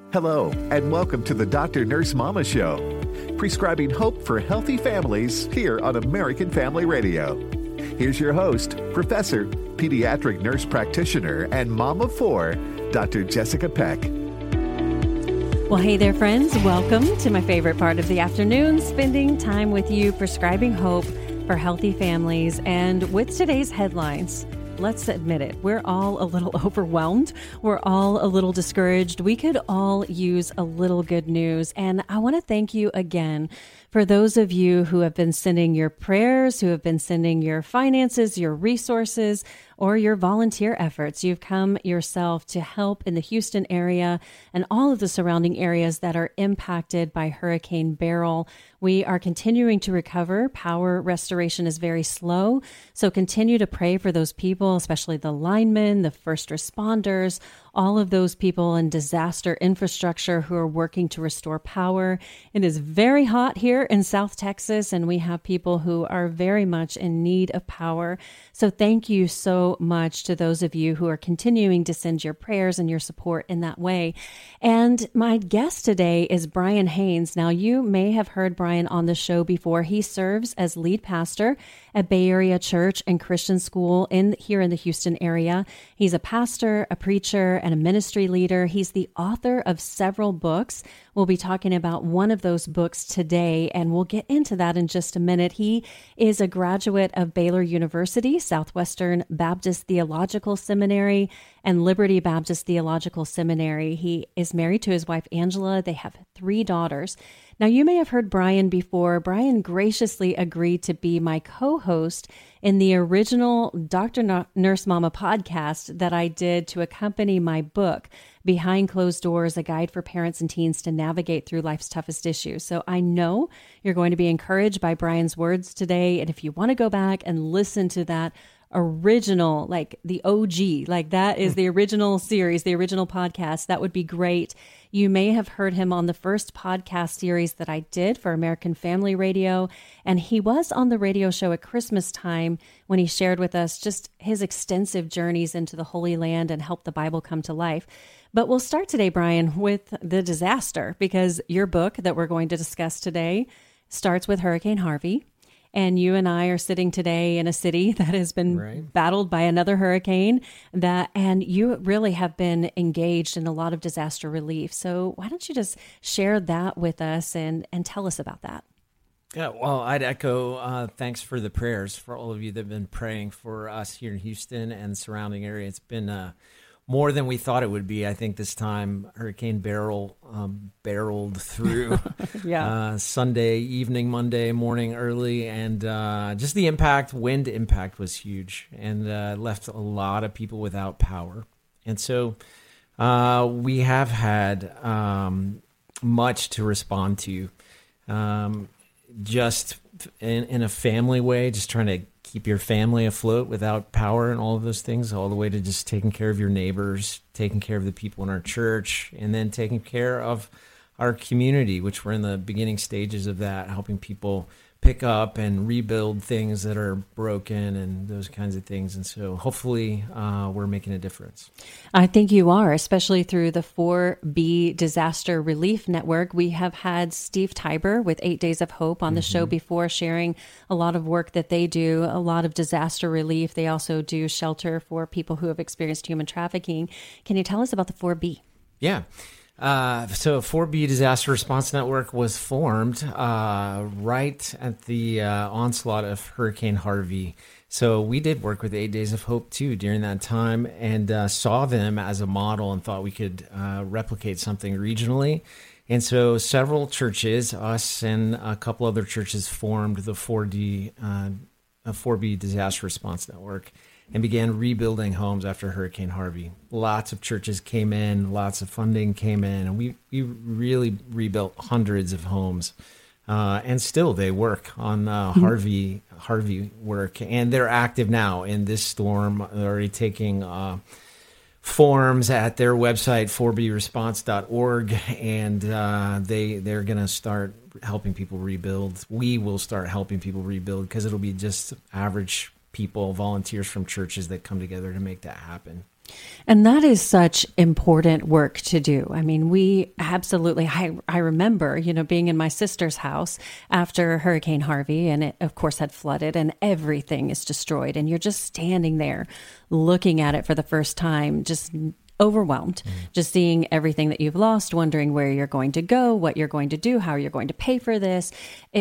Hello, and welcome to the Dr. Nurse Mama Show, prescribing hope for healthy families here on American Family Radio. Here's your host, Professor, Pediatric Nurse Practitioner, and Mom of Four, Dr. Jessica Peck. Well, hey there, friends. Welcome to my favorite part of the afternoon, spending time with you, prescribing hope for healthy families. And with today's headlines, let's admit it, we're all a little overwhelmed. We're all a little discouraged. We could all use a little good news. And I want to thank you again for those of you who have been sending your prayers, who have been sending your finances, your resources, or your volunteer efforts. You've come yourself to help in the Houston area and all of the surrounding areas that are impacted by Hurricane Beryl. We are continuing to recover. Power restoration is very slow. So continue to pray for those people, especially the linemen, the first responders, all of those people in disaster infrastructure who are working to restore power. It is very hot here in South Texas, and we have people who are very much in need of power. So thank you so much to those of you who are continuing to send your prayers and your support in that way. And my guest today is Brian Haynes. Now, you may have heard Brian on the show before. He serves as lead pastor at Bay Area Church and Christian School here in the Houston area. He's a pastor, a preacher, and a ministry leader. He's the author of several books. We'll be talking about one of those books today, and we'll get into that in just a minute. He is a graduate of Baylor University, Southwestern Baptist Theological Seminary, and Liberty Baptist Theological Seminary. He is married to his wife, Angela. They have 3 daughters. Now, you may have heard Brian before. Brian graciously agreed to be my co-host in the original Dr. Nurse Mama podcast that I did to accompany my book, Behind Closed Doors, A Guide for Parents and Teens to Navigate Through Life's Toughest Issues. So I know you're going to be encouraged by Brian's words today. And if you want to go back and listen to that original, like the OG, like that is the original series, the original podcast, that would be great. You may have heard him on the first podcast series that I did for American Family Radio, and he was on the radio show at Christmas time when he shared with us just his extensive journeys into the Holy Land and helped the Bible come to life. But we'll start today, Brian, with the disaster, because your book that we're going to discuss today starts with Hurricane Harvey. And you and I are sitting today in a city that has been battled by another hurricane, and you really have been engaged in a lot of disaster relief. So why don't you just share that with us and tell us about that? Yeah, well, I'd echo thanks for the prayers for all of you that have been praying for us here in Houston and surrounding area. It's been more than we thought it would be. I think this time Hurricane Beryl barreled through Sunday evening, Monday morning early, and just the wind impact was huge, and left a lot of people without power. And so we have had much to respond to, just in a family way, just trying to keep your family afloat without power and all of those things, all the way to just taking care of your neighbors, taking care of the people in our church, and then taking care of our community, which we're in the beginning stages of that, helping people pick up and rebuild things that are broken and those kinds of things. And so hopefully we're making a difference. I think you are, especially through the 4B Disaster Relief Network. We have had Steve Tiber with 8 Days of Hope on the show before, sharing a lot of work that they do, a lot of disaster relief. They also do shelter for people who have experienced human trafficking. Can you tell us about the 4B? Yeah. So 4B Disaster Response Network was formed right at the onslaught of Hurricane Harvey. So we did work with 8 Days of Hope too during that time, and saw them as a model and thought we could replicate something regionally. And so several churches, us and a couple other churches, formed the 4B Disaster Response Network and began rebuilding homes after Hurricane Harvey. Lots of churches came in, lots of funding came in, and we really rebuilt hundreds of homes. And still they work on Harvey work, and they're active now in this storm. They're already taking forms at their website, 4bresponse.org, and they're going to start helping people rebuild. We will start helping people rebuild because it'll be just average people, volunteers from churches that come together to make that happen. And that is such important work to do. I mean, we absolutely, I remember, being in my sister's house after Hurricane Harvey, and it, of course, had flooded and everything is destroyed. And you're just standing there looking at it for the first time, just overwhelmed, just seeing everything that you've lost, wondering where you're going to go, what you're going to do, how you're going to pay for this.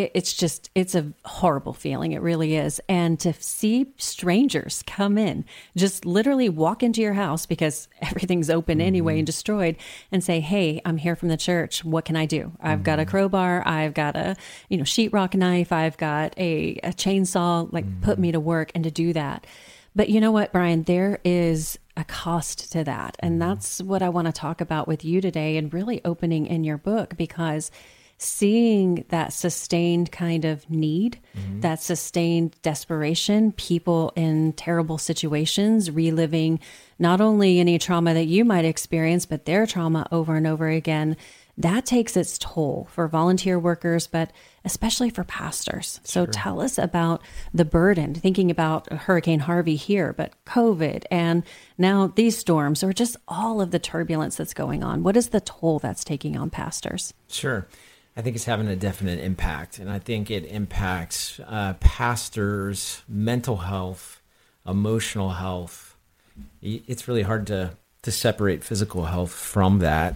It's a horrible feeling. It really is. And to see strangers come in, just literally walk into your house because everything's open anyway and destroyed, and say, hey, I'm here from the church. What can I do? I've got a crowbar. I've got a, sheetrock knife. I've got a chainsaw, put me to work. And to do that. But you know what, Brian, there is a cost to that. And that's what I want to talk about with you today, and really opening in your book, because seeing that sustained kind of need, that sustained desperation, people in terrible situations, reliving not only any trauma that you might experience, but their trauma over and over again, that takes its toll for volunteer workers, but especially for pastors. So tell us about the burden, thinking about Hurricane Harvey here, but COVID and now these storms, or just all of the turbulence that's going on. What is the toll that's taking on pastors? Sure. I think it's having a definite impact. And I think it impacts pastors' mental health, emotional health. It's really hard to separate physical health from that.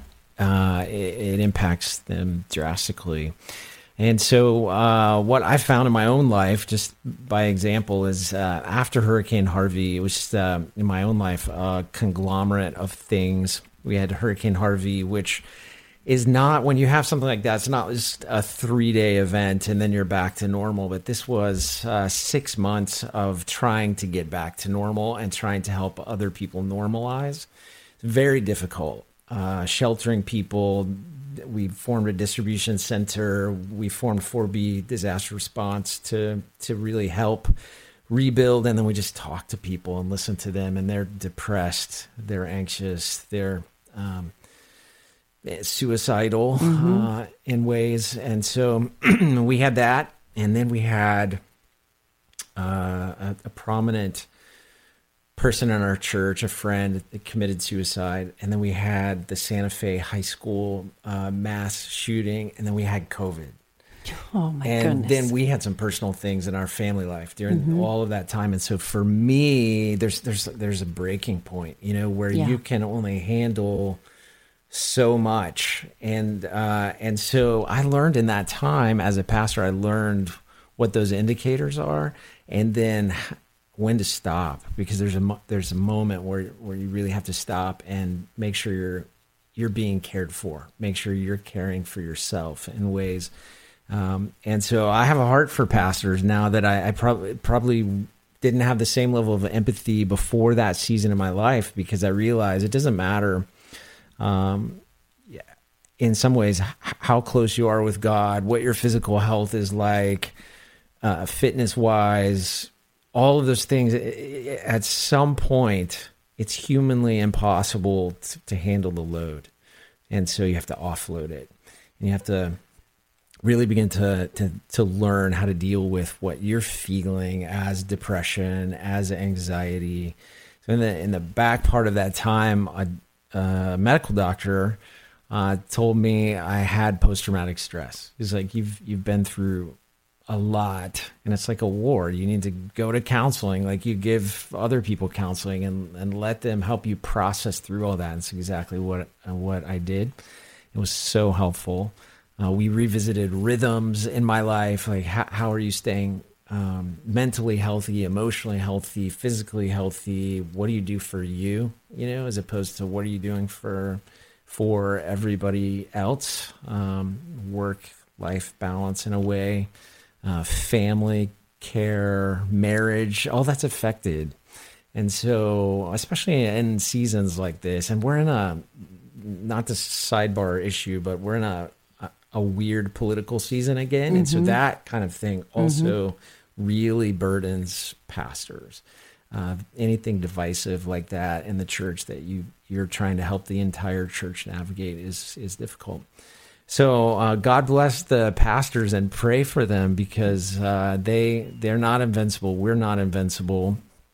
It impacts them drastically. And so what I found in my own life, just by example, is after Hurricane Harvey, it was just in my own life a conglomerate of things. We had Hurricane Harvey, which is not, when you have something like that, it's not just a 3-day event and then you're back to normal. But this was 6 months of trying to get back to normal and trying to help other people normalize. It's very difficult. Sheltering people. We formed a distribution center. We formed 4B disaster response to really help rebuild. And then we just talk to people and listen to them. And they're depressed. They're anxious. They're suicidal in ways. And so we had that. And then we had a prominent person in our church, a friend that committed suicide. And then we had the Santa Fe high school mass shooting. And then we had COVID. Oh my goodness. And then we had some personal things in our family life during all of that time. And so for me, there's a breaking point, where you can only handle so much. And so I learned in that time as a pastor, I learned what those indicators are, and then when to stop, because there's a moment where you really have to stop and make sure you're being cared for, make sure you're caring for yourself in ways. And so I have a heart for pastors now that I probably didn't have the same level of empathy before that season in my life, because I realized it doesn't matter in some ways how close you are with God, what your physical health is like, fitness wise, all of those things. At some point, it's humanly impossible to handle the load. And so you have to offload it. And you have to really begin to learn how to deal with what you're feeling as depression, as anxiety. So in the back part of that time, a medical doctor told me I had post-traumatic stress. He's like, you've been through a lot, and it's like a war. You need to go to counseling, like you give other people counseling, and let them help you process through all that. And it's exactly what I did. It was so helpful. We revisited rhythms in my life, like how are you staying mentally healthy, emotionally healthy, physically healthy? What do you do for you, as opposed to what are you doing for everybody else? Work-life balance in a way. Family care, marriage, all that's affected. And so, especially in seasons like this, and we're in not the sidebar issue, but we're in a weird political season again. And so that kind of thing also really burdens pastors. Anything divisive like that in the church that you're trying to help the entire church navigate is difficult. So God bless the pastors and pray for them, because they're not invincible. We're not invincible.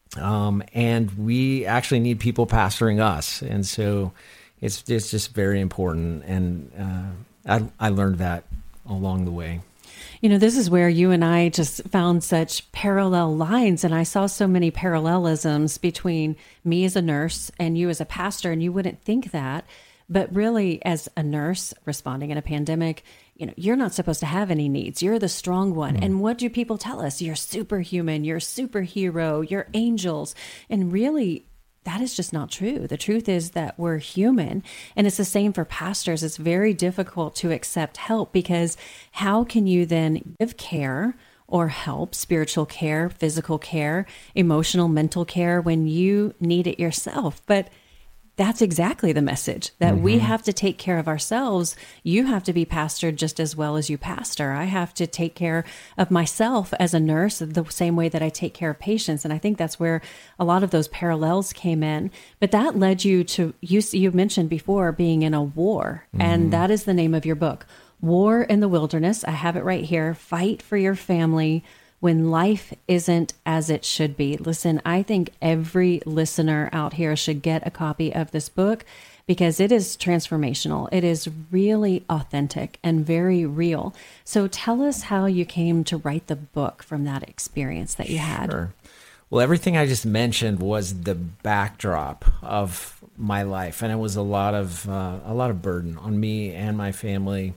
And we actually need people pastoring us. And so it's just very important. And I learned that along the way. You know, this is where you and I just found such parallel lines. And I saw so many parallelisms between me as a nurse and you as a pastor. And you wouldn't think that. But really, as a nurse responding in a pandemic, you know, you're not supposed to have any needs. You're the strong one. And what do people tell us? You're superhuman. You're superhero. You're angels. And really, that is just not true. The truth is that we're human. And it's the same for pastors. It's very difficult to accept help, because how can you then give care or help, spiritual care, physical care, emotional, mental care, when you need it yourself? But that's exactly the message, that we have to take care of ourselves. You have to be pastored just as well as you pastor. I have to take care of myself as a nurse the same way that I take care of patients. And I think that's where a lot of those parallels came in. But that led you to, you mentioned before, being in a war. And that is the name of your book, War in the Wilderness. I have it right here. Fight for your family when life isn't as it should be. Listen, I think every listener out here should get a copy of this book, because it is transformational. It is really authentic and very real. So tell us how you came to write the book from that experience that you had. Sure. Well, everything I just mentioned was the backdrop of my life, and it was a lot of burden on me and my family.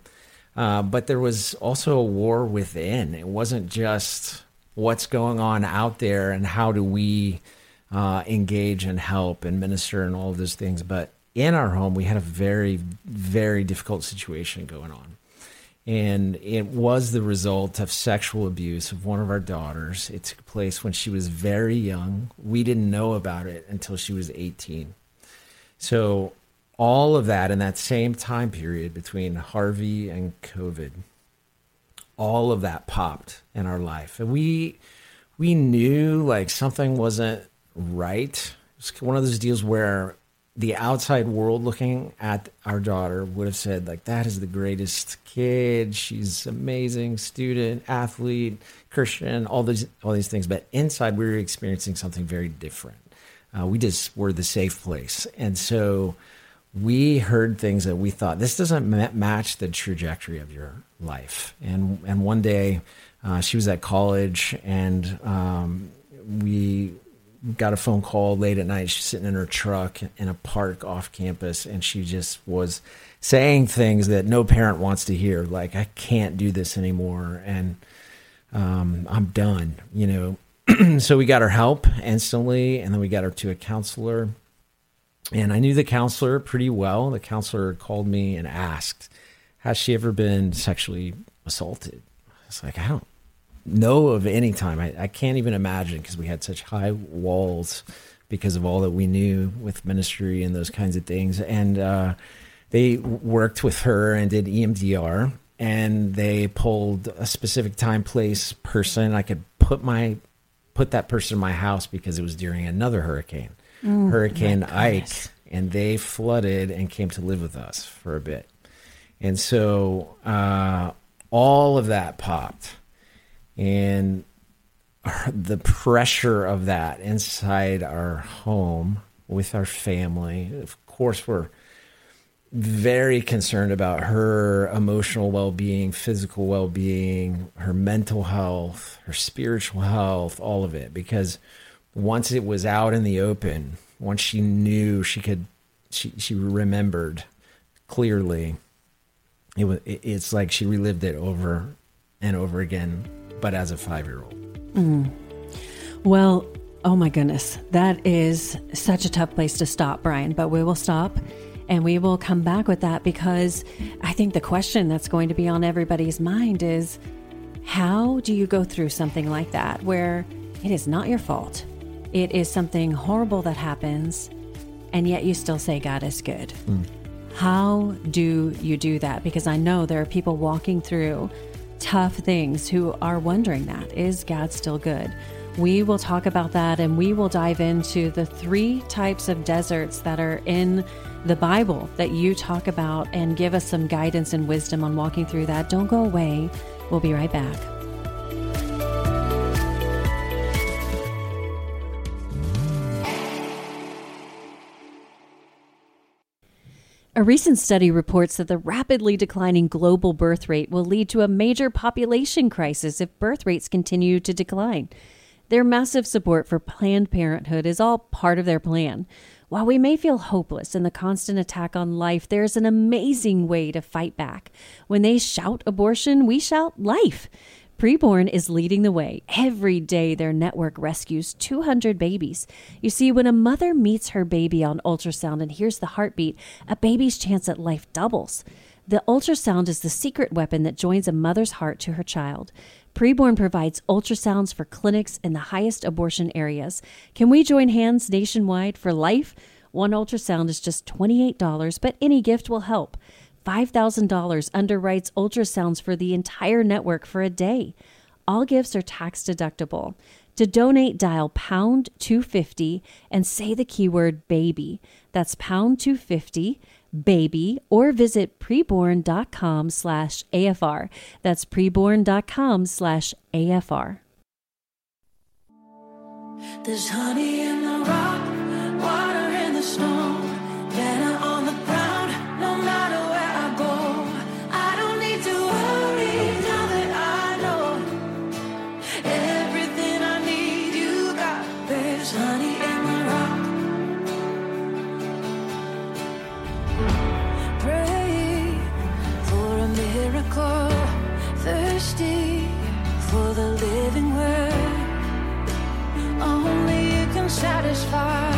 But there was also a war within. It wasn't just what's going on out there and how do we engage and help and minister and all of those things. But in our home, we had a very, very difficult situation going on. And it was the result of sexual abuse of one of our daughters. It took place when she was very young. We didn't know about it until she was 18. So all of that in that same time period between Harvey and COVID, all of that popped in our life. And we knew like something wasn't right. It was one of those deals where the outside world looking at our daughter would have said, like, that is the greatest kid. She's amazing student, athlete, Christian, all these things. But inside we were experiencing something very different. We just were the safe place. And so we heard things that we thought, this doesn't match the trajectory of your life. And one day she was at college, and we got a phone call late at night. She's sitting in her truck in a park off campus, and she just was saying things that no parent wants to hear, like, I can't do this anymore, and I'm done, you know. So we got her help instantly, and then we got her to a counselor. And I knew the counselor pretty well. The counselor called me and asked, has she ever been sexually assaulted? I was like, I don't know of any time. I can't even imagine, because we had such high walls because of all that we knew with ministry and those kinds of things. And they worked with her and did EMDR, and they pulled a specific time, place, person. I could put that person in my house because it was during another hurricane. Hurricane Ike, and they flooded and came to live with us for a bit. And so all of that popped, and the pressure of that inside our home with our family. Of course, we're very concerned about her emotional well-being, physical well-being, her mental health, her spiritual health, all of it, because once it was out in the open, once she knew she remembered clearly, it's like she relived it over and over again, but as a 5-year-old. Well, oh my goodness, that is such a tough place to stop, Brian, but we will stop and we will come back with that, because I think the question that's going to be on everybody's mind is, how do you go through something like that where it is not your fault? It is something horrible that happens, and yet you still say God is good. How do you do that? Because I know there are people walking through tough things who are wondering that. Is God still good? We will talk about that, and we will dive into the 3 types of deserts that are in the Bible that you talk about, and give us some guidance and wisdom on walking through that. Don't go away. We'll be right back. A recent study reports that the rapidly declining global birth rate will lead to a major population crisis if birth rates continue to decline. Their massive support for Planned Parenthood is all part of their plan. While we may feel hopeless in the constant attack on life, there's an amazing way to fight back. When they shout abortion, we shout life. Preborn is leading the way. Every day, their network rescues 200 babies. You see, when a mother meets her baby on ultrasound and hears the heartbeat, a baby's chance at life doubles. The ultrasound is the secret weapon that joins a mother's heart to her child. Preborn provides ultrasounds for clinics in the highest abortion areas. Can we join hands nationwide for life? One ultrasound is just $28, but any gift will help. $5,000 underwrites ultrasounds for the entire network for a day. All gifts are tax deductible. To donate, dial pound 250 and say the keyword baby. That's pound 250 baby, or visit preborn.com/AFR. That's preborn.com/AFR. There's honey in the rock, water in the snow, better on the ground, no matter where I go. I don't need to worry now that I know everything I need you got. There's honey in the rock. Pray for a miracle, thirsty for the living word. Only you can satisfy.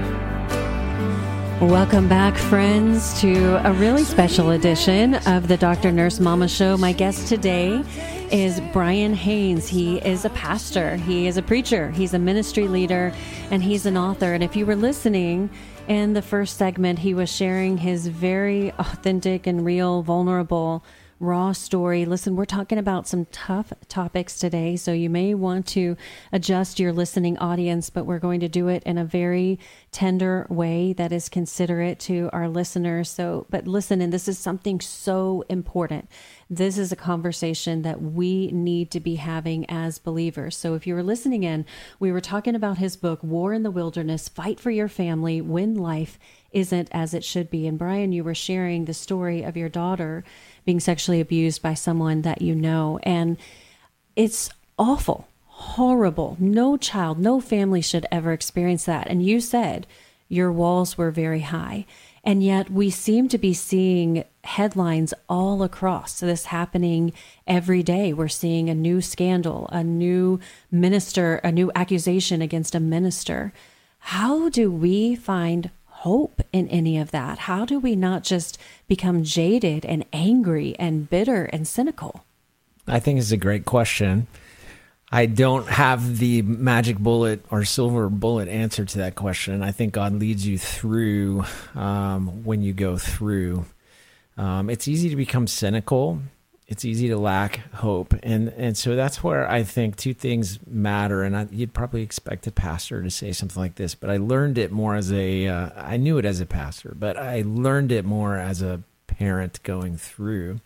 Welcome back, friends, to a really special edition of the Dr. Nurse Mama Show. My guest today is Brian Haynes. He is a pastor. He is a preacher. He's a ministry leader, and he's an author. And if you were listening in the first segment, he was sharing his very authentic and real, vulnerable, raw story. Listen, we're talking about some tough topics today, so you may want to adjust your listening audience, but we're going to do it in a very tender way that is considerate to our listeners. So, but listen, and this is something so important. This is a conversation that we need to be having as believers. So if you were listening in, we were talking about his book, War in the Wilderness, Fight for Your Family When Life Isn't As It Should Be. And Brian, you were sharing the story of your daughter being sexually abused by someone that you know. And it's awful, horrible. No child, no family should ever experience that. And you said your walls were very high. And yet we seem to be seeing headlines all across this happening every day. We're seeing a new scandal, a new minister, a new accusation against a minister. How do we find hope in any of that? How do we not just become jaded and angry and bitter and cynical? I think it's a great question. I don't have the magic bullet or silver bullet answer to that question. I think God leads you through when you go through. It's easy to become cynical. It's easy to lack hope. And so that's where I think two things matter. And you'd probably expect a pastor to say something like this, but I learned it more as I knew it as a pastor, but I learned it more as a parent going through.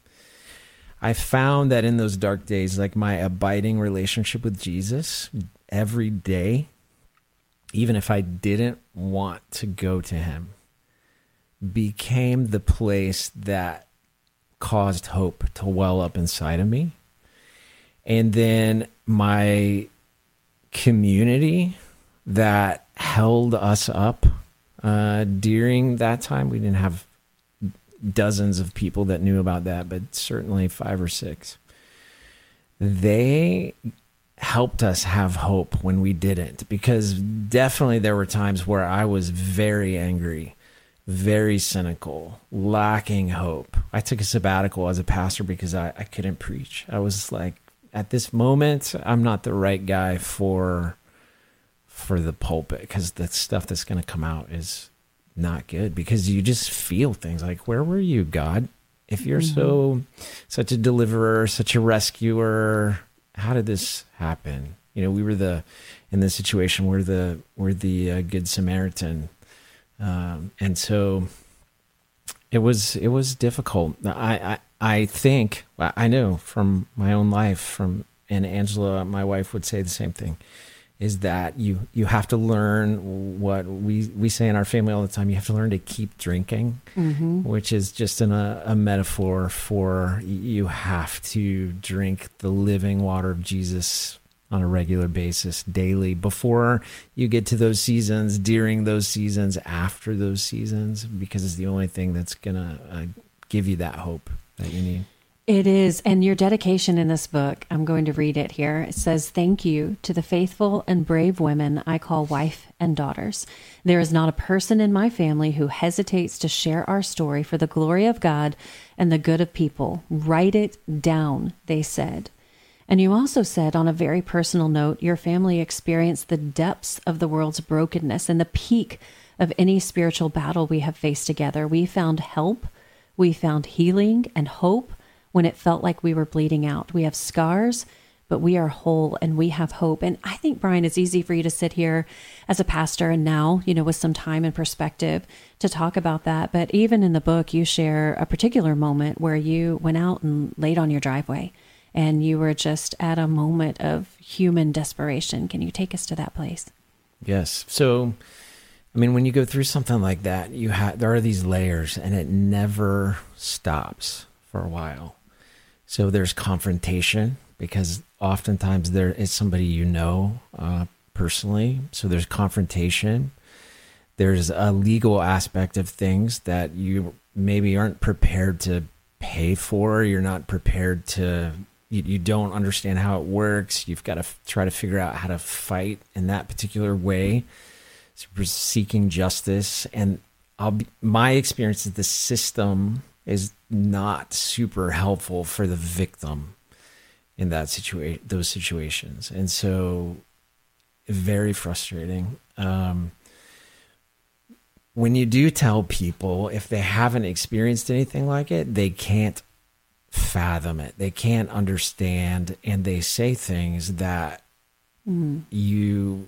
I found that in those dark days, like my abiding relationship with Jesus every day, even if I didn't want to go to him, became the place that caused hope to well up inside of me. And then my community that held us up during that time, we didn't have dozens of people that knew about that, but certainly 5 or 6. They helped us have hope when we didn't, because definitely there were times where I was very angry, very cynical, lacking hope. I took a sabbatical as a pastor because I couldn't preach. I was like, at this moment, I'm not the right guy for the pulpit, because the stuff that's going to come out is not good, because you just feel things like, where were you, God? If you're such a deliverer, such a rescuer, how did this happen? You know, we were in the situation where we're the Good Samaritan. And so it was difficult. I think, I know from my own life, and Angela, my wife, would say the same thing. is that you have to learn what we say in our family all the time. You have to learn to keep drinking, which is just a metaphor for you have to drink the living water of Jesus on a regular basis daily before you get to those seasons, during those seasons, after those seasons, because it's the only thing that's going to give you that hope that you need. It is. And your dedication in this book, I'm going to read it here. It says, "Thank you to the faithful and brave women I call wife and daughters. There is not a person in my family who hesitates to share our story for the glory of God and the good of people. Write it down," they said. And you also said, on a very personal note, your family experienced the depths of the world's brokenness and the peak of any spiritual battle we have faced together. We found help, we found healing and hope when it felt like we were bleeding out. We have scars, but we are whole and we have hope. And I think, Brian, it's easy for you to sit here as a pastor and now, with some time and perspective to talk about that. But even in the book, you share a particular moment where you went out and laid on your driveway and you were just at a moment of human desperation. Can you take us to that place? Yes. So, when you go through something like that, there are these layers and it never stops for a while. So there's confrontation, because oftentimes there is somebody personally. So there's confrontation. There's a legal aspect of things that you maybe aren't prepared to pay for. You're not prepared to, you don't understand how it works. You've got to try to figure out how to fight in that particular way. So we're seeking justice. And my experience is the system is not super helpful for the victim in those situations. And so very frustrating. When you do tell people, if they haven't experienced anything like it, they can't fathom it. They can't understand. And they say things that you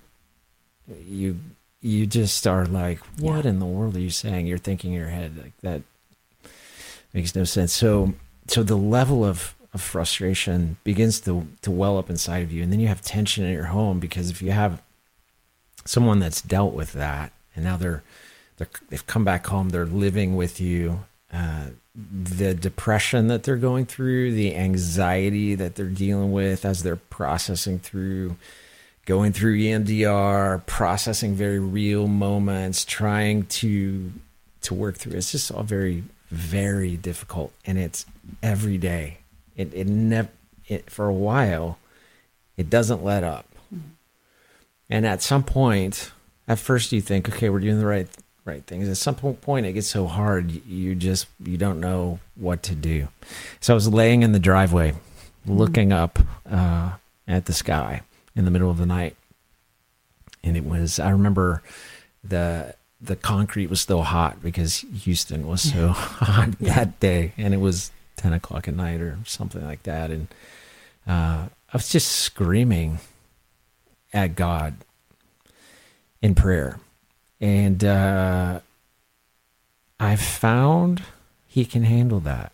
just are like, what in the world are you saying? You're thinking in your head like that. Makes no sense. So the level of frustration begins to well up inside of you, and then you have tension in your home, because if you have someone that's dealt with that and now they've come back home, they're living with you, the depression that they're going through, the anxiety that they're dealing with as they're processing through, going through EMDR, processing very real moments, trying to work through. It's just all very, very difficult, and it's every day. It never, for a while, it doesn't let up. And at some point, at first you think, okay, we're doing the right things. At some point, it gets so hard, you don't know what to do. So I was laying in the driveway, looking up at the sky in the middle of the night, and I remember the concrete was still hot because Houston was so hot that day, and it was 10 o'clock at night or something like that. And I was just screaming at God in prayer. And I found he can handle that,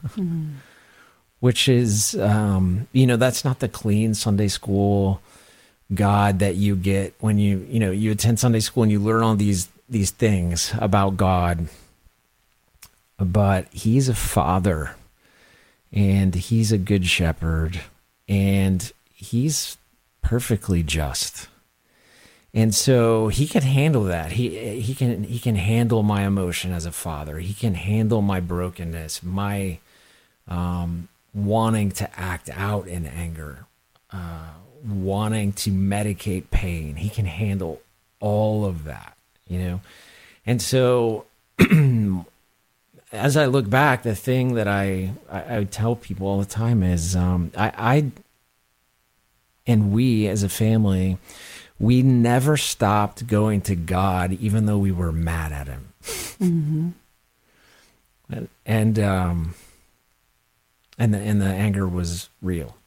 which is, that's not the clean Sunday school God that you get when you attend Sunday school and you learn all these things about God. But he's a father, and he's a good shepherd, and he's perfectly just. And so he can handle that. He can handle my emotion as a father. He can handle my brokenness, my wanting to act out in anger, wanting to medicate pain. He can handle all of that, And so as I look back, the thing that I tell people all the time is I and we as a family, we never stopped going to God, even though we were mad at him. And the anger was real.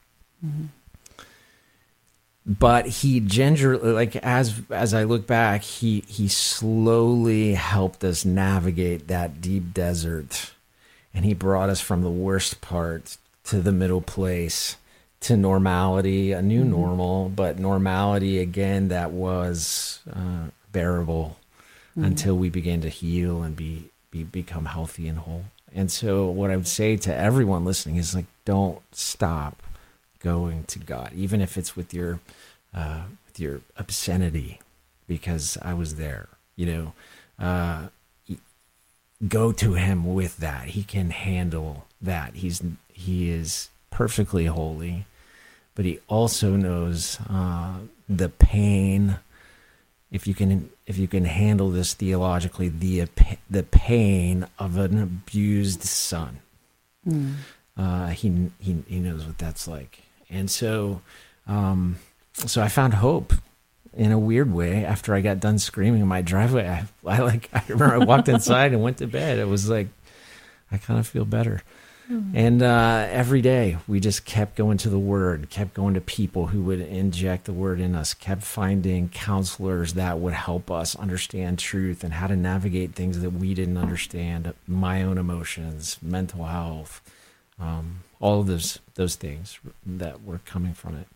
But he gingerly, as I look back, he slowly helped us navigate that deep desert, and he brought us from the worst part to the middle place, to normality, a new normal, but normality again that was bearable until we began to heal and become healthy and whole. And so what I would say to everyone listening is like, don't stop going to God, even if it's with your obscenity, because I was there, go to him with that. He can handle that. He is perfectly holy, but he also knows the pain. If you can handle this theologically, the pain of an abused son, he knows what that's like. And so I found hope in a weird way after I got done screaming in my driveway. I remember I walked inside and went to bed. It was like, I kind of feel better. And every day we just kept going to the Word, kept going to people who would inject the Word in us, kept finding counselors that would help us understand truth and how to navigate things that we didn't understand, my own emotions, mental health, all of those things that were coming from it.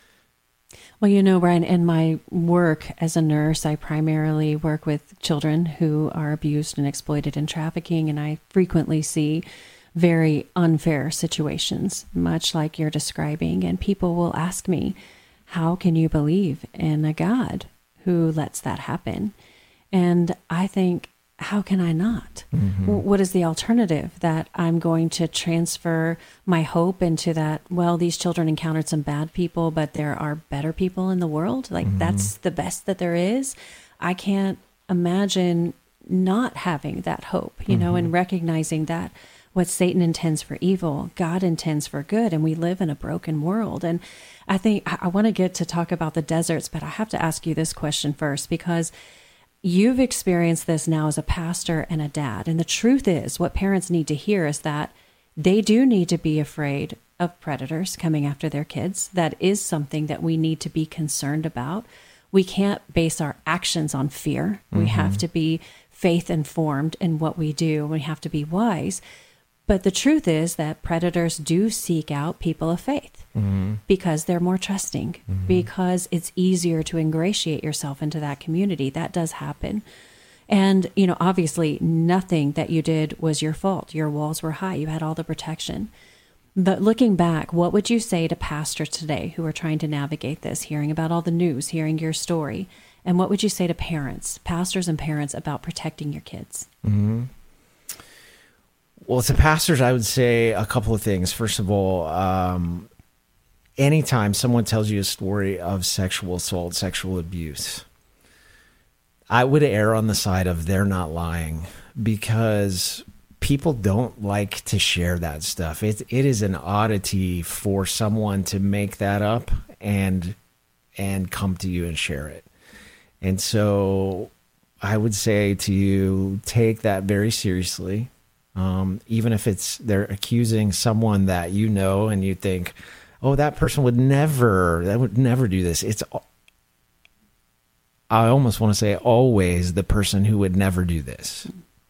Well, Brian, in my work as a nurse, I primarily work with children who are abused and exploited in trafficking, and I frequently see very unfair situations, much like you're describing. And people will ask me, how can you believe in a God who lets that happen? And I think, how can I not? What is the alternative? That I'm going to transfer my hope into that, well, these children encountered some bad people, but there are better people in the world. Like that's the best that there is. I can't imagine not having that hope, and recognizing that what Satan intends for evil, God intends for good, and we live in a broken world. And I think I want to get to talk about the deserts, but I have to ask you this question first, because you've experienced this now as a pastor and a dad. And the truth is, what parents need to hear is that they do need to be afraid of predators coming after their kids. That is something that we need to be concerned about. We can't base our actions on fear. We have to be faith informed in what we do. We have to be wise. But the truth is that predators do seek out people of faith because they're more trusting, because it's easier to ingratiate yourself into that community. That does happen. And, obviously nothing that you did was your fault. Your walls were high. You had all the protection. But looking back, what would you say to pastors today who are trying to navigate this, hearing about all the news, hearing your story? And what would you say to parents, pastors and parents, about protecting your kids? Well, to pastors, I would say a couple of things. First of all, anytime someone tells you a story of sexual assault, sexual abuse, I would err on the side of they're not lying, because people don't like to share that stuff. It is an oddity for someone to make that up and come to you and share it. And so I would say to you, take that very seriously. Even if they're accusing someone that and you think, oh, that person would never do this. I almost want to say always the person who would never do this.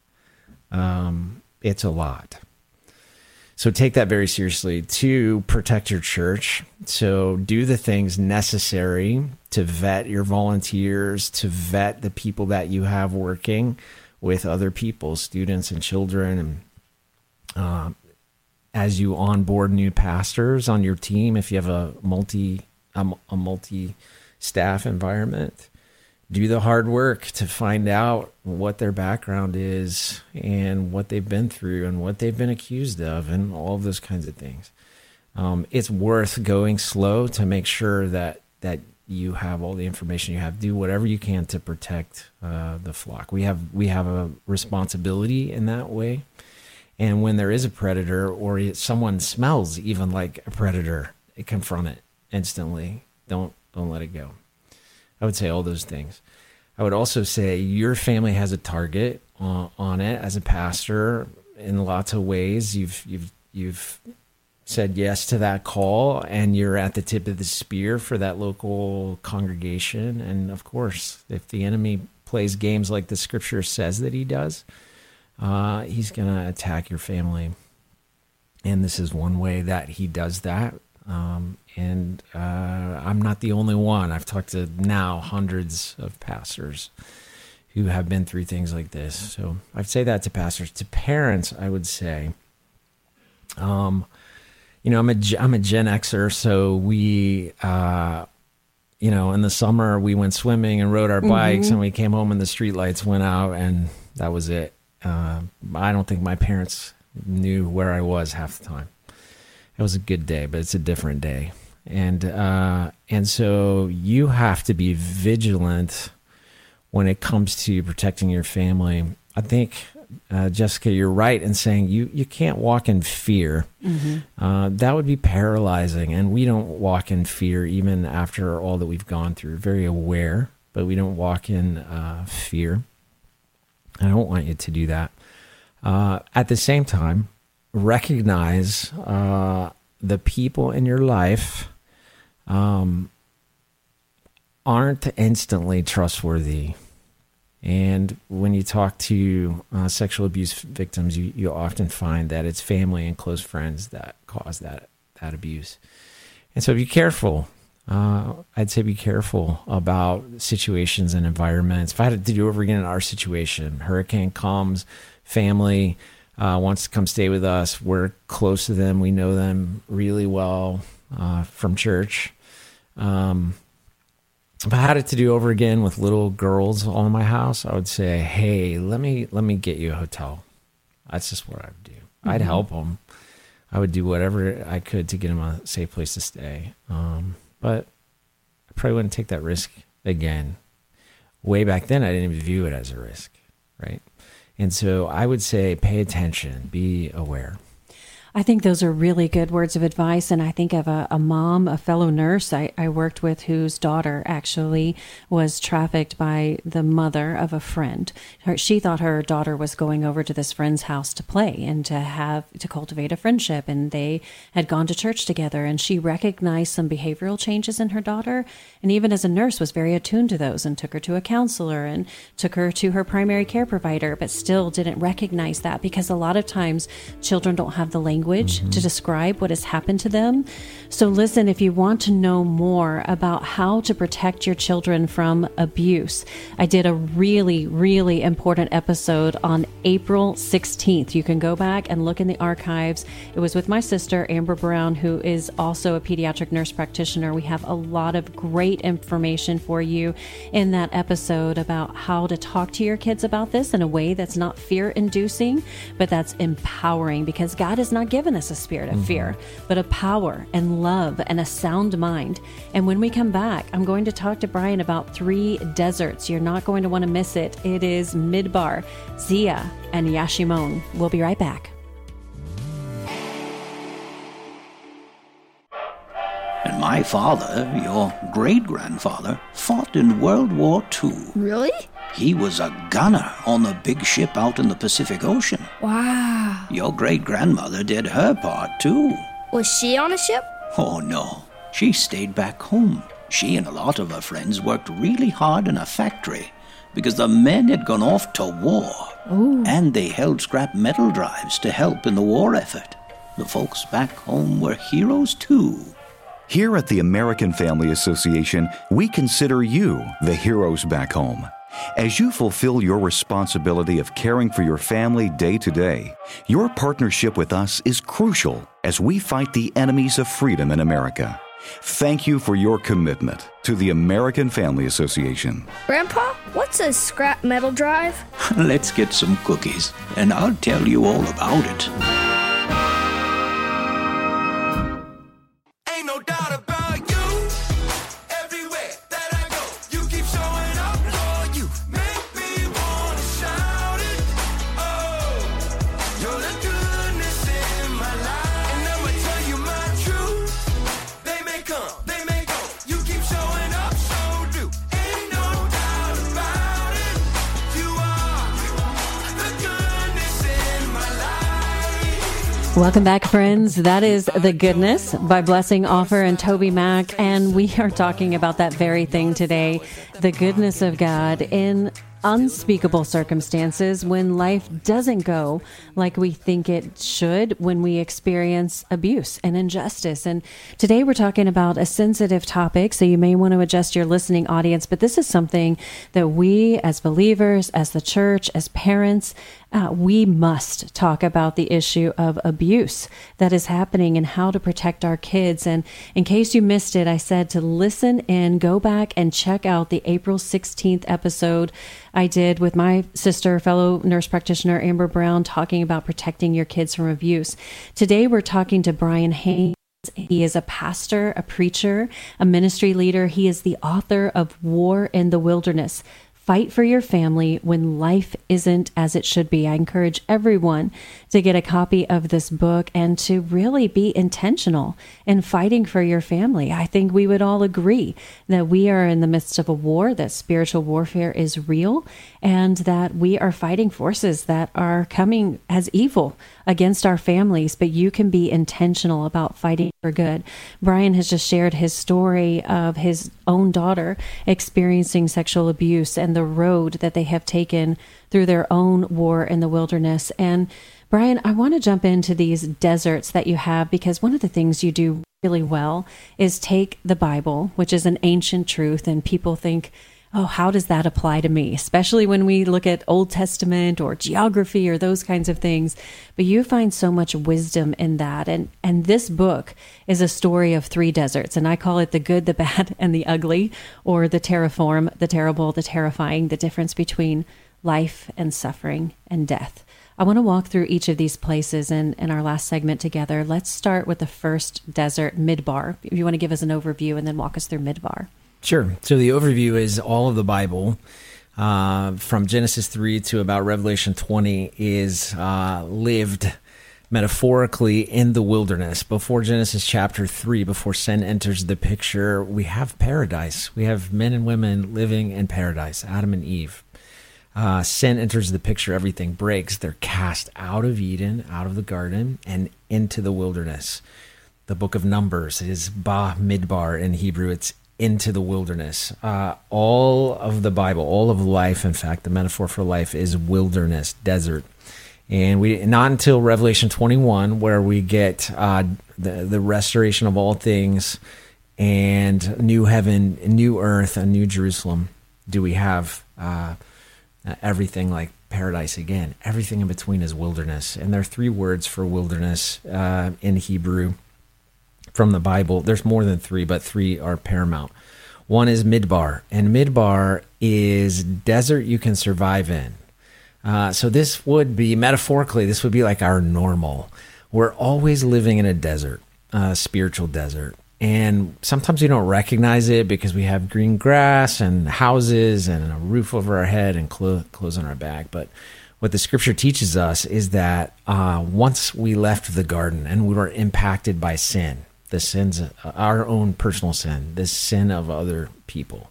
It's a lot. So take that very seriously. 2, protect your church. So do the things necessary to vet your volunteers, to vet the people that you have working with other people, students and children. And as you onboard new pastors on your team, if you have a multi-staff environment, do the hard work to find out what their background is and what they've been through and what they've been accused of and all of those kinds of things. It's worth going slow to make sure that you have all the information you have. Do whatever you can to protect the flock. We have a responsibility in that way. And when there is a predator, or someone smells even like a predator, confront it instantly. Don't let it go. I would say all those things. I would also say your family has a target on it as a pastor in lots of ways. You've said yes to that call, and you're at the tip of the spear for that local congregation. And of course, if the enemy plays games like the scripture says that he does, he's going to attack your family. And this is one way that he does that. And I'm not the only one. I've talked to now hundreds of pastors who have been through things like this. So I'd say that to pastors. To parents, I would say, I'm a Gen Xer, so we, in the summer we went swimming and rode our bikes, and we came home and the street lights went out, and that was it. I don't think my parents knew where I was half the time. It was a good day, but it's a different day. And so you have to be vigilant when it comes to protecting your family. I think, Jessica, you're right in saying you can't walk in fear. That would be paralyzing, and we don't walk in fear even after all that we've gone through. Very aware, but we don't walk in fear. I don't want you to do that. At the same time, recognize the people in your life aren't instantly trustworthy. And when you talk to sexual abuse victims, you often find that it's family and close friends that cause that abuse. And so be careful. I'd say be careful about situations and environments. If I had to do over again in our situation, hurricane comes, family wants to come stay with us. We're close to them. We know them really well from church. If I had it to do over again with little girls all in my house, I would say, hey, let me get you a hotel. That's just what I would do. I'd help them. I would do whatever I could to get them a safe place to stay. But I probably wouldn't take that risk again. Way back then, I didn't even view it as a risk, right? And so I would say pay attention, be aware. I think those are really good words of advice. And I think of a mom, a fellow nurse I worked with whose daughter actually was trafficked by the mother of a friend. She thought her daughter was going over to this friend's house to play and to cultivate a friendship. And they had gone to church together, and she recognized some behavioral changes in her daughter. And even as a nurse was very attuned to those and took her to a counselor and took her to her primary care provider, but still didn't recognize that because a lot of times children don't have the language to describe what has happened to them. So listen, if you want to know more about how to protect your children from abuse, I did a really, really important episode on April 16th. You can go back and look in the archives. It was with my sister, Amber Brown, who is also a pediatric nurse practitioner. We have a lot of great information for you in that episode about how to talk to your kids about this in a way that's not fear-inducing, but that's empowering, because God has not given us a spirit of fear, but a power and love and a sound mind. And when we come back, I'm going to talk to Brian about 3 deserts. You're not going to want to miss it. It is Midbar, Zia, and Yashimon. We'll be right back. And my father, your great-grandfather, fought in World War II. Really? He was a gunner on the big ship out in the Pacific Ocean. Wow. Your great-grandmother did her part, too. Was she on a ship? Oh, no. She stayed back home. She and a lot of her friends worked really hard in a factory because the men had gone off to war. Ooh. And they held scrap metal drives to help in the war effort. The folks back home were heroes, too. Here at the American Family Association, we consider you the heroes back home. As you fulfill your responsibility of caring for your family day to day, your partnership with us is crucial as we fight the enemies of freedom in America. Thank you for your commitment to the American Family Association. Grandpa, what's a scrap metal drive? Let's get some cookies, and I'll tell you all about it. Ain't no doubt about you. Everywhere that I go, you keep showing up. Lord, you make me wanna shout it. Oh, you're the goodness in my life. And I'ma tell you my truth. They may come, they may go. You keep showing up, so do. Ain't no doubt about it. You are the goodness in my life. Welcome back, friends. That is The Goodness by Blessing Offer and Toby Mac. And we are talking about that very thing today, the goodness of God in unspeakable circumstances when life doesn't go like we think it should, when we experience abuse and injustice. And today we're talking about a sensitive topic, so you may want to adjust your listening audience, but this is something that we as believers, as the church, as parents, we must talk about the issue of abuse that is happening and how to protect our kids. And in case you missed it, I said to listen in, go back and check out the April 16th episode I did with my sister, fellow nurse practitioner Amber Brown, talking about protecting your kids from abuse. Today, we're talking to Brian Haynes. He is a pastor, a preacher, a ministry leader. He is the author of War in the Wilderness: Fight for Your Family When Life Isn't As It Should Be. I encourage everyone to get a copy of this book and to really be intentional in fighting for your family. I think we would all agree that we are in the midst of a war, that spiritual warfare is real, and that we are fighting forces that are coming as evil against our families, but you can be intentional about fighting for good. Brian has just shared his story of his own daughter experiencing sexual abuse and the road that they have taken through their own war in the wilderness. And Brian, I want to jump into these deserts that you have, because one of the things you do really well is take the Bible, which is an ancient truth, and people think, oh, how does that apply to me? Especially when we look at Old Testament or geography or those kinds of things. But you find so much wisdom in that. And this book is a story of three deserts. And I call it the good, the bad, and the ugly, or the terraform, the terrible, the terrifying, the difference between life and suffering and death. I want to walk through each of these places in our last segment together. Let's start with the first desert, Midbar. If you want to give us an overview and then walk us through Midbar. Sure. So the overview is all of the Bible from Genesis 3 to about Revelation 20 is lived metaphorically in the wilderness. Before Genesis chapter 3, before sin enters the picture, we have paradise. We have men and women living in paradise, Adam and Eve. Sin enters the picture, everything breaks. They're cast out of Eden, out of the garden, and into the wilderness. The book of Numbers is Ba Midbar in Hebrew. It's into the wilderness. All of the Bible, all of life, in fact, the metaphor for life is wilderness, desert. And we not until Revelation 21, where we get the restoration of all things and new heaven, new earth, and new Jerusalem, do we have everything like paradise again. Everything in between is wilderness. And there are three words for wilderness in Hebrew from the Bible. There's more than three, but three are paramount. One is Midbar, and Midbar is desert you can survive in. So this would be, metaphorically, this would be like our normal. We're always living in a desert, a spiritual desert. And sometimes we don't recognize it because we have green grass and houses and a roof over our head and clothes on our back. But what the scripture teaches us is that once we left the garden and we were impacted by sin, the sins, our own personal sin, the sin of other people,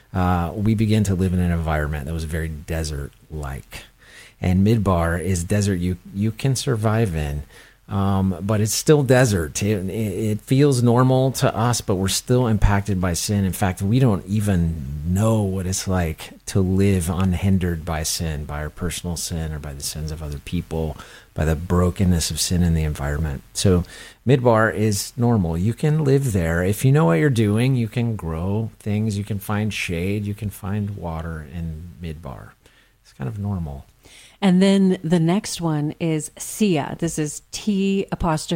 we begin to live in an environment that was very desert-like. And Midbar is desert you can survive in. But it's still desert. It feels normal to us, but we're still impacted by sin. In fact, we don't even know what it's like to live unhindered by sin, by our personal sin or by the sins of other people, by the brokenness of sin in the environment. So Midbar is normal. You can live there. If you know what you're doing, you can grow things, you can find shade, you can find water in Midbar. It's kind of normal. And then the next one is Sia. This is T'Siyah.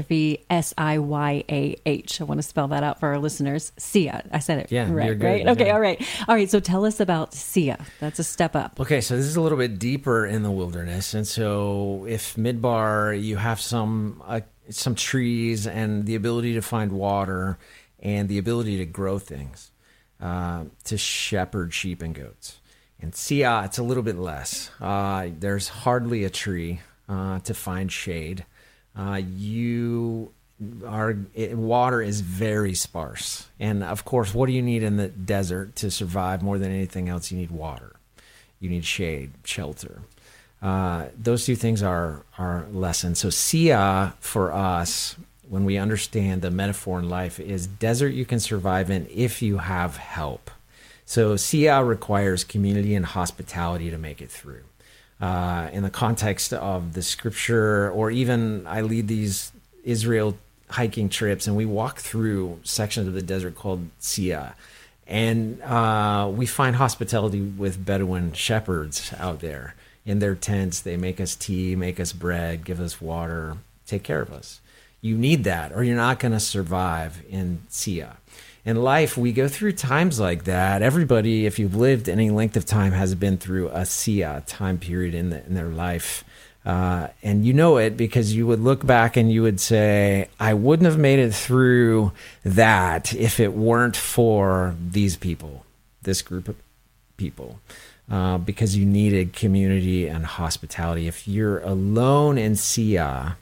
I want to spell that out for our listeners. Sia. I said it right, you're good. right? Okay, all right. All right, so tell us about Sia. That's a step up. Okay, so this is a little bit deeper in the wilderness. And so if Midbar, you have some trees and the ability to find water and the ability to grow things, to shepherd sheep and goats. And Sia, it's a little bit less. There's hardly a tree to find shade. Water is very sparse. And of course, what do you need in the desert to survive more than anything else? You need water. You need shade, shelter. Those two things are lessons. So Sia for us, when we understand the metaphor in life, is desert you can survive in if you have help. So Sia requires community and hospitality to make it through. In the context of the scripture, or even I lead these Israel hiking trips, and we walk through sections of the desert called Sia. And we find hospitality with Bedouin shepherds out there in their tents. They make us tea, make us bread, give us water, take care of us. You need that, or you're not going to survive in Sia. In life, we go through times like that. Everybody, if you've lived any length of time, has been through a Sia time period in their life. And you know it because you would look back and you would say, I wouldn't have made it through that if it weren't for these people, this group of people, because you needed community and hospitality. If you're alone in Sia,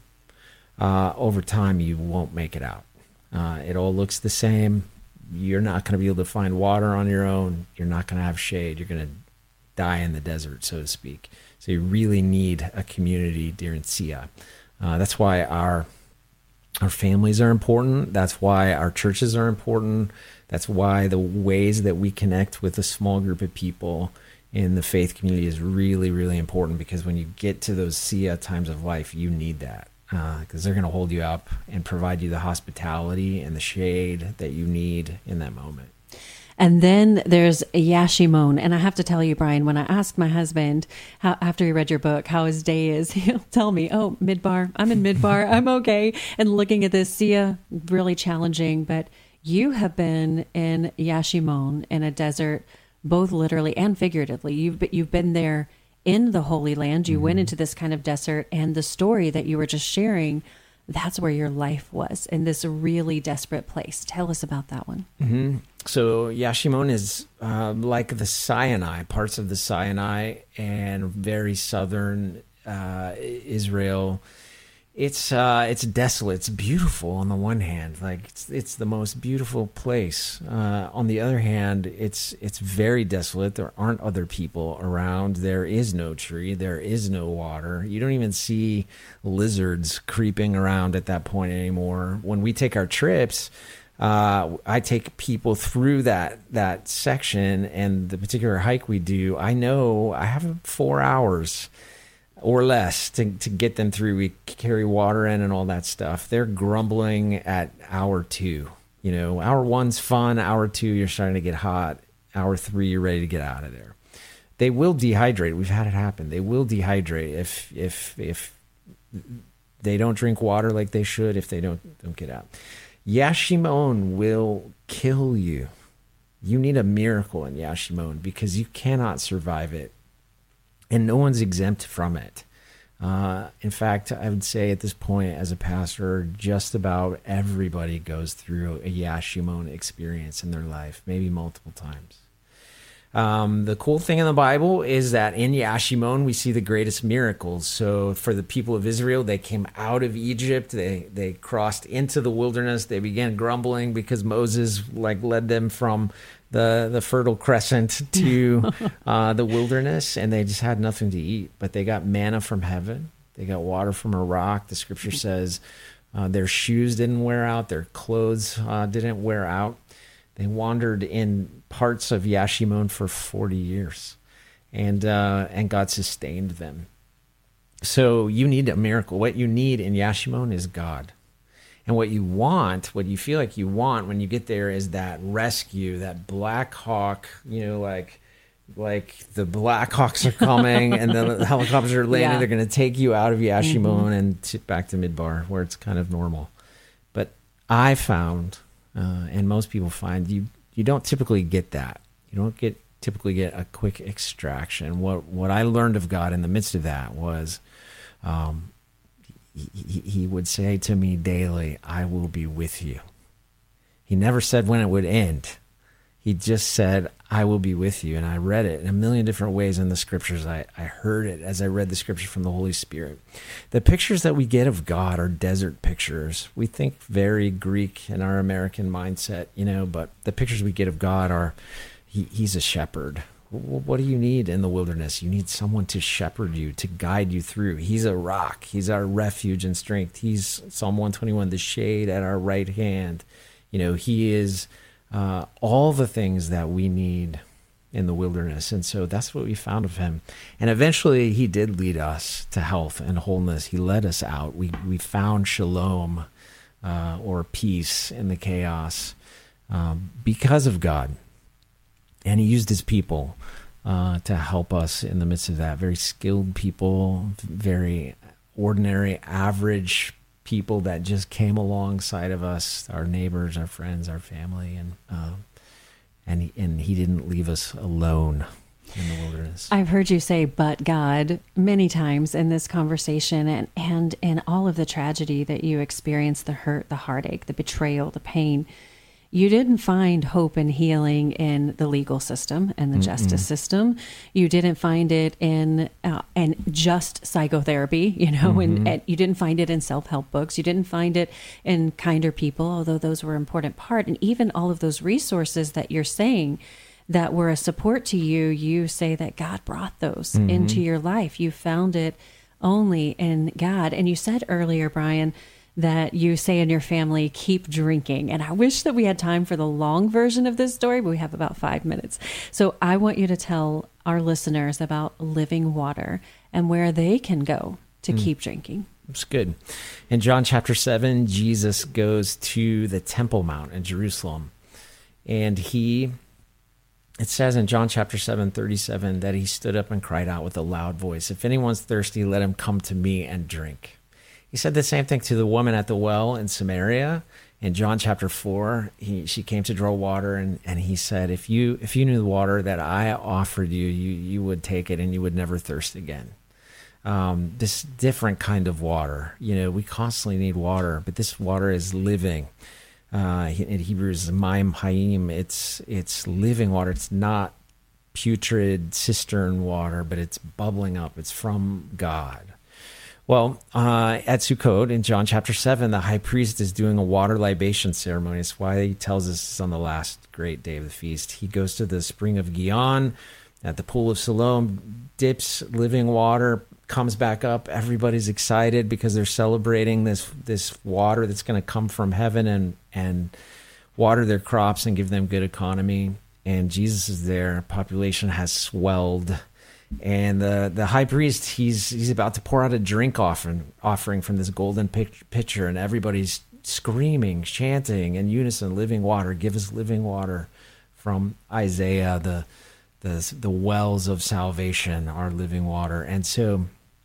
over time, you won't make it out. It all looks the same. You're not going to be able to find water on your own. You're not going to have shade. You're going to die in the desert, so to speak. So you really need a community during Sia. That's why our families are important. That's why our churches are important. That's why the ways that we connect with a small group of people in the faith community is really, really important, because when you get to those Sia times of life, you need that. Because they're going to hold you up and provide you the hospitality and the shade that you need in that moment. And then there's Yashimon. And I have to tell you, Brian, when I asked my husband after he read your book how his day is, he'll tell me, oh, Midbar, I'm in Midbar, I'm okay. And looking at this, Sia, really challenging. But you have been in Yashimon, in a desert, both literally and figuratively. You've been there in the Holy Land. You went into this kind of desert, and the story that you were just sharing, that's where your life was, in this really desperate place. Tell us about that one. Mm-hmm. So Yashimon is like the Sinai, parts of the Sinai, and very southern Israel. It's desolate. It's beautiful on the one hand, like it's the most beautiful place. On the other hand, it's very desolate. There aren't other people around. There is no tree. There is no water. You don't even see lizards creeping around at that point anymore. When we take our trips, I take people through that section, and the particular hike we do, I know I have 4 hours or less to get them through. We carry water in and all that stuff. They're grumbling at hour 2. You know, hour 1's fun. Hour 2, you're starting to get hot. Hour 3, you're ready to get out of there. They will dehydrate. We've had it happen. They will dehydrate if they don't drink water like they should, if they don't get out. Yashimon will kill you. You need a miracle in Yashimon, because you cannot survive it. And no one's exempt from it. In fact, I would say at this point, as a pastor, just about everybody goes through a Yashimon experience in their life, maybe multiple times. The cool thing in the Bible is that in Yashimon, we see the greatest miracles. So for the people of Israel, they came out of Egypt. They crossed into the wilderness. They began grumbling because Moses led them from the Fertile Crescent to the wilderness, and they just had nothing to eat. But they got manna from heaven. They got water from a rock. The scripture says their shoes didn't wear out. Their clothes didn't wear out. They wandered in parts of Yashimon for 40 years, and God sustained them. So you need a miracle. What you need in Yashimon is God. And what you want, what you feel like you want when you get there, is that rescue, that Black Hawk, like the Black Hawks are coming and the helicopters are landing. Yeah. They're going to take you out of Yashimon and back to Midbar, where it's kind of normal. But I found, and most people find, you don't typically get that. You don't typically get a quick extraction. What I learned of God in the midst of that was, He would say to me daily, I will be with you. He never said when it would end. He just said, I will be with you. And I read it in a million different ways in the scriptures. I heard it as I read the scriptures from the Holy Spirit. The pictures that we get of God are desert pictures. We think very Greek in our American mindset, but the pictures we get of God are, he's a shepherd. What do you need in the wilderness? You need someone to shepherd you, to guide you through. He's a rock. He's our refuge and strength. He's, Psalm 121, the shade at our right hand. He is all the things that we need in the wilderness. And so that's what we found of him. And eventually he did lead us to health and wholeness. He led us out. We found shalom, or peace in the chaos, because of God. And he used his people to help us in the midst of that. Very skilled people, very ordinary, average people that just came alongside of us, our neighbors, our friends, our family, and he didn't leave us alone in the wilderness. I've heard you say "but God" many times in this conversation, and in all of the tragedy that you experienced, the hurt, the heartache, the betrayal, the pain. You didn't find hope and healing in the legal system and the justice system. You didn't find it in just psychotherapy, and you didn't find it in self-help books. You didn't find it in kinder people, although those were an important part. And even all of those resources that you're saying that were a support to you, you say that God brought those into your life. You found it only in God. And you said earlier, Brian, that you say in your family, keep drinking. And I wish that we had time for the long version of this story, but we have about 5 minutes. So I want you to tell our listeners about Living Water and where they can go to keep drinking. That's good. In John chapter 7, Jesus goes to the Temple Mount in Jerusalem. And it says in John chapter 7:37 that he stood up and cried out with a loud voice, "If anyone's thirsty, let him come to me and drink." He said the same thing to the woman at the well in Samaria. In John chapter 4, she came to draw water, and he said, if you knew the water that I offered you, you would take it and you would never thirst again. This different kind of water. We constantly need water, but this water is living. In Hebrews, Maim Hayim, it's living water. It's not putrid cistern water, but it's bubbling up. It's from God. Well, at Sukkot in John chapter 7, the high priest is doing a water libation ceremony. That's why he tells us it's on the last great day of the feast. He goes to the spring of Gihon at the pool of Siloam, dips living water, comes back up. Everybody's excited because they're celebrating this water that's going to come from heaven and water their crops and give them good economy. And Jesus is there. Population has swelled. And the high priest, he's about to pour out a drink offering from this golden pitcher, and everybody's screaming, chanting in unison, "Living water, give us living water," from Isaiah, the wells of salvation are living water. And so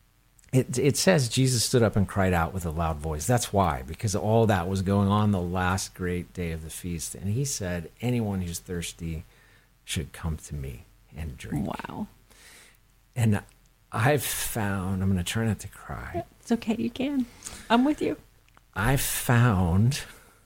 it says Jesus stood up and cried out with a loud voice. That's why, because all that was going on the last great day of the feast. And he said, anyone who's thirsty should come to me and drink. Wow. And I've found, I'm going to try not to cry. It's okay, you can. I'm with you. I've found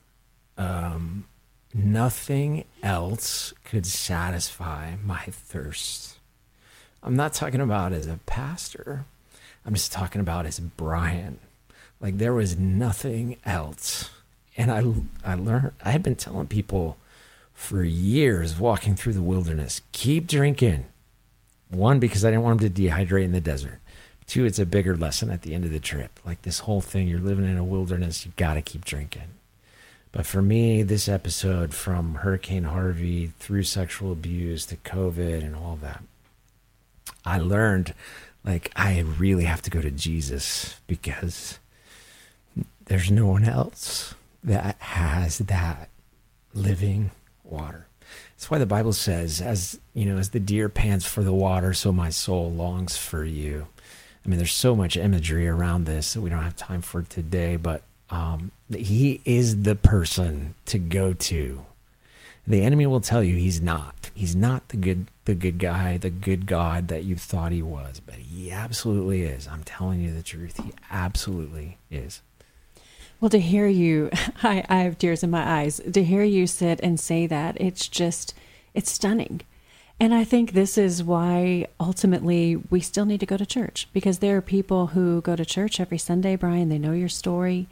nothing else could satisfy my thirst. I'm not talking about as a pastor. I'm just talking about as Brian. Like, there was nothing else. And I learned, I had been telling people for years walking through the wilderness, keep drinking. One, because I didn't want them to dehydrate in the desert. Two, it's a bigger lesson at the end of the trip. Like, this whole thing, you're living in a wilderness, you got to keep drinking. But for me, this episode, from Hurricane Harvey through sexual abuse to COVID and all that, I learned, like, I really have to go to Jesus, because there's no one else that has that living water. That's why the Bible says, as the deer pants for the water, so my soul longs for you. I mean, there's so much imagery around this that we don't have time for today, but he is the person to go to. The enemy will tell you he's not. He's not the good guy, the good God that you thought he was, but he absolutely is. I'm telling you the truth. He absolutely is. Well, to hear you, I have tears in my eyes. To hear you sit and say that, it's stunning. And I think this is why ultimately we still need to go to church, because there are people who go to church every Sunday, Brian. They know your story,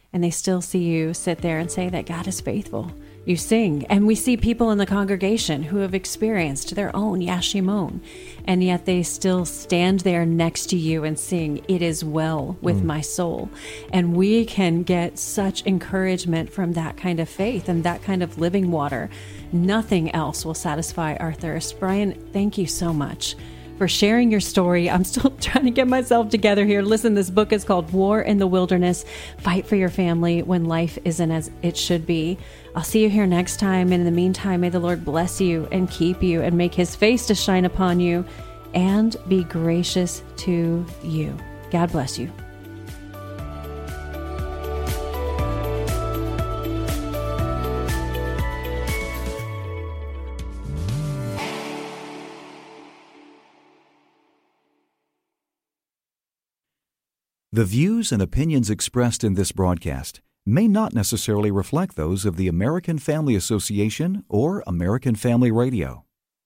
and they still see you sit there and say that God is faithful. You sing, and we see people in the congregation who have experienced their own Yashimon, and yet they still stand there next to you and sing, "It is well with my soul." And we can get such encouragement from that kind of faith and that kind of living water. Nothing else will satisfy our thirst. Brian, thank you so much for sharing your story. I'm still trying to get myself together here. Listen, this book is called War in the Wilderness. Fight for your family when life isn't as it should be. I'll see you here next time. And in the meantime, may the Lord bless you and keep you and make his face to shine upon you and be gracious to you. God bless you. The views and opinions expressed in this broadcast may not necessarily reflect those of the American Family Association or American Family Radio.